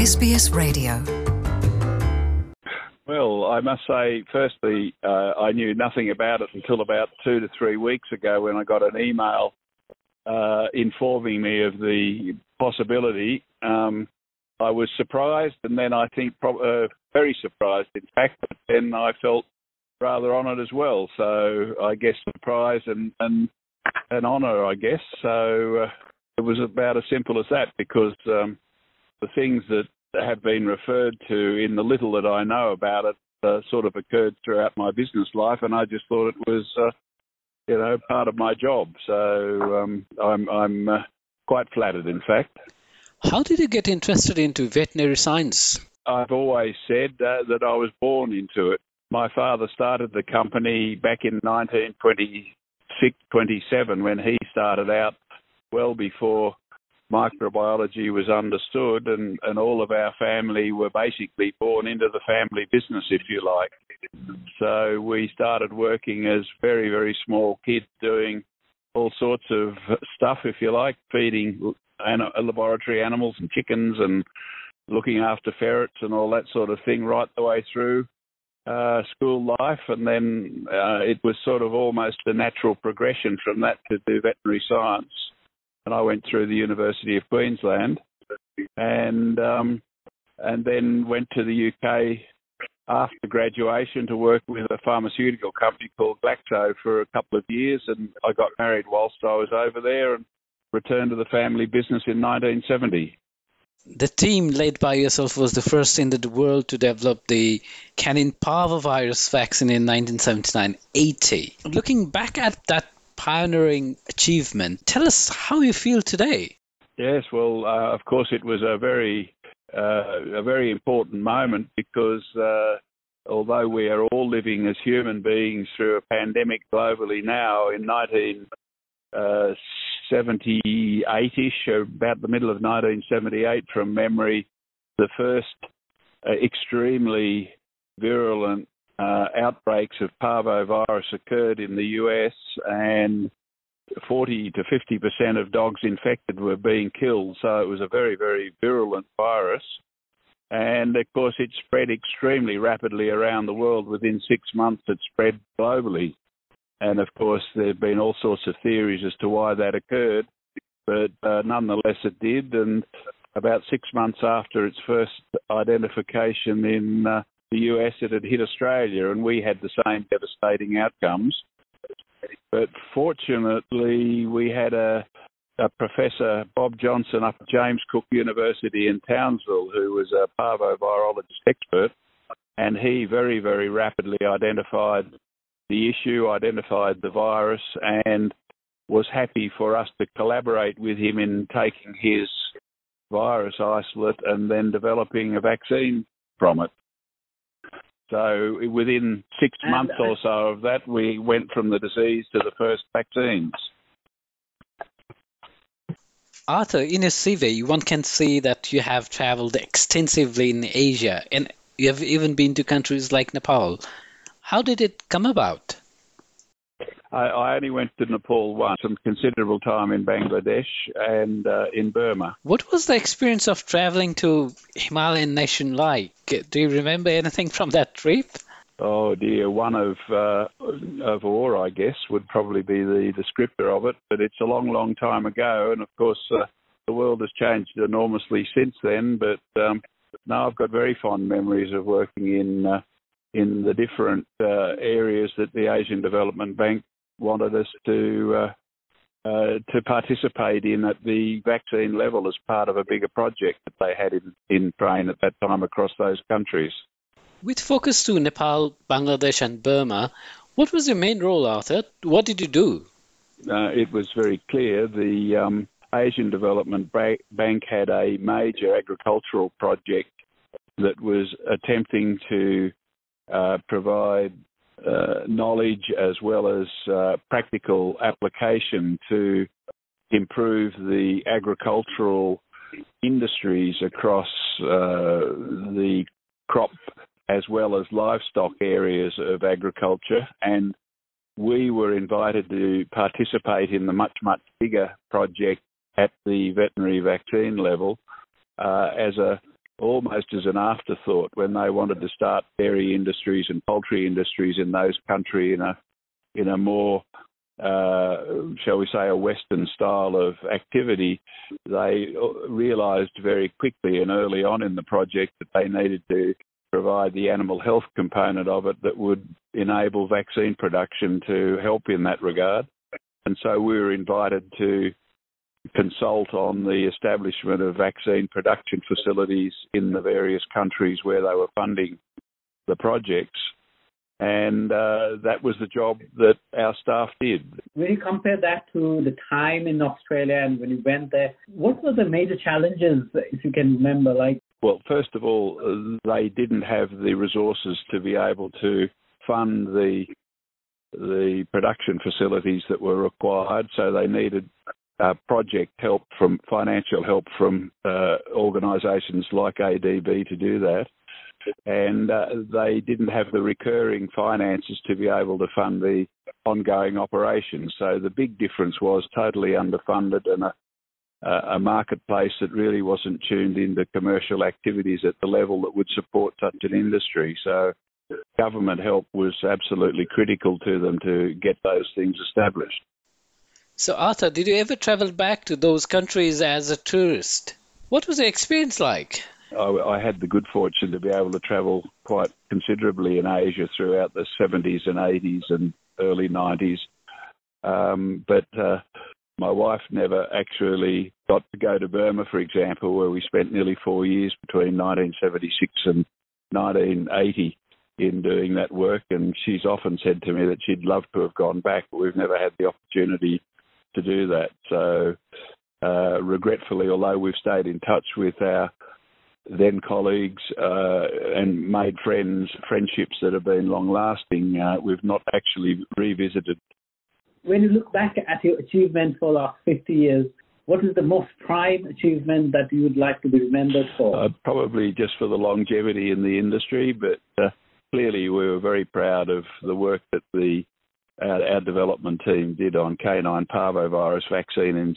SBS Radio. Well, I must say, firstly, I knew nothing about it until about 2 to 3 weeks ago when I got an email informing me of the possibility. I was surprised, and then I think very surprised, in fact, but then I felt rather honoured as well. So I guess surprise and an honour, I guess. So it was about as simple as that, because the things that have been referred to in the little that I know about it sort of occurred throughout my business life, and I just thought it was, part of my job. So I'm quite flattered, in fact. How did you get interested into veterinary science? I've always said that I was born into it. My father started the company back in 1926-27 when he started out, well before microbiology was understood, and all of our family were basically born into the family business, if you like. So we started working as very, very small kids, doing all sorts of stuff, if you like, feeding laboratory animals and chickens and looking after ferrets and all that sort of thing right the way through school life. And then it was sort of almost a natural progression from that to do veterinary science. And I went through the University of Queensland and then went to the UK after graduation to work with a pharmaceutical company called Glaxo for a couple of years, and I got married whilst I was over there and returned to the family business in 1970. The team led by yourself was the first in the world to develop the canine parvovirus vaccine in 1979-80. Looking back at that pioneering achievement, tell us how you feel today. Yes, well, of course, it was a very important moment, because although we are all living as human beings through a pandemic globally now, in 1978-ish, about the middle of 1978 from memory, the first extremely virulent outbreaks of parvovirus occurred in the US, and 40 to 50% of dogs infected were being killed. So it was a very, very virulent virus. And of course, it spread extremely rapidly around the world. Within 6 months, it spread globally. And of course, there have been all sorts of theories as to why that occurred, but nonetheless it did. And about 6 months after its first identification in the US, it had hit Australia, and we had the same devastating outcomes. But fortunately, we had a Professor, Bob Johnson, up at James Cook University in Townsville, who was a parvovirologist expert, and he very, very rapidly identified the issue, identified the virus, and was happy for us to collaborate with him in taking his virus isolate and then developing a vaccine from it. So within 6 months or so of that, we went from the disease to the first vaccines. Arthur, in your CV, one can see that you have traveled extensively in Asia, and you have even been to countries like Nepal. How did it come about? I only went to Nepal once, some considerable time in Bangladesh and in Burma. What was the experience of traveling to Himalayan nation like? Do you remember anything from that trip? Oh dear, one of awe, I guess, would probably be the descriptor of it. But it's a long, long time ago, and of course the world has changed enormously since then. But now I've got very fond memories of working in the different areas that the Asian Development Bank wanted us to participate in at the vaccine level as part of a bigger project that they had in train at that time across those countries. With focus to Nepal, Bangladesh and Burma, what was your main role, Arthur? What did you do? It was very clear. The Asian Development Bank had a major agricultural project that was attempting to provide knowledge as well as practical application to improve the agricultural industries across the crop as well as livestock areas of agriculture. And we were invited to participate in the much, much bigger project at the veterinary vaccine level as a almost as an afterthought when they wanted to start dairy industries and poultry industries in those countries in a more, shall we say, a Western style of activity. They realised very quickly and early on in the project that they needed to provide the animal health component of it that would enable vaccine production to help in that regard. And so we were invited to consult on the establishment of vaccine production facilities in the various countries where they were funding the projects. And that was the job that our staff did. When you compare that to the time in Australia and when you went there, what were the major challenges, if you can remember? Well, first of all, they didn't have the resources to be able to fund the production facilities that were required, so they needed project help financial help from organisations like ADB to do that. And they didn't have the recurring finances to be able to fund the ongoing operations. So the big difference was totally underfunded and a marketplace that really wasn't tuned into commercial activities at the level that would support such an industry. So government help was absolutely critical to them to get those things established. So Arthur, did you ever travel back to those countries as a tourist? What was the experience like? I had the good fortune to be able to travel quite considerably in Asia throughout the 70s and 80s and early 90s. But my wife never actually got to go to Burma, for example, where we spent nearly 4 years between 1976 and 1980 in doing that work. And she's often said to me that she'd love to have gone back, but we've never had the opportunity to do that. So regretfully, although we've stayed in touch with our then colleagues and made friendships that have been long-lasting, we've not actually revisited. When you look back at your achievement for the last 50 years, what is the most prime achievement that you would like to be remembered for? Probably just for the longevity in the industry, but clearly we were very proud of the work that our development team did on canine parvovirus vaccine in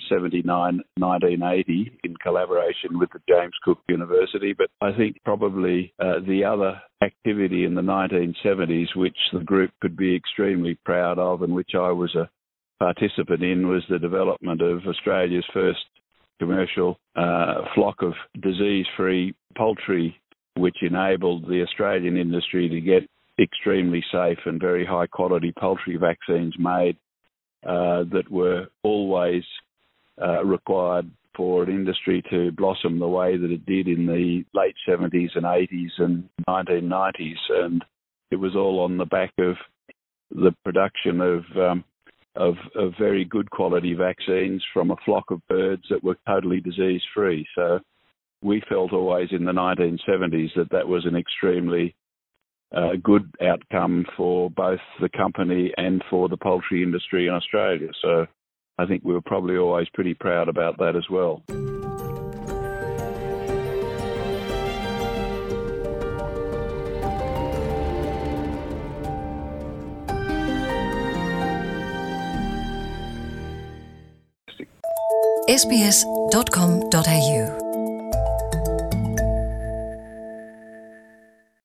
1980 in collaboration with the James Cook University. But I think probably the other activity in the 1970s, which the group could be extremely proud of and which I was a participant in, was the development of Australia's first commercial flock of disease-free poultry, which enabled the Australian industry to get extremely safe and very high quality poultry vaccines made that were always required for an industry to blossom the way that it did in the late 70s and 80s and 1990s. And it was all on the back of the production of very good quality vaccines from a flock of birds that were totally disease free. So we felt always in the 1970s that was an extremely good outcome for both the company and for the poultry industry in Australia. So I think we were probably always pretty proud about that as well. SBS.com.au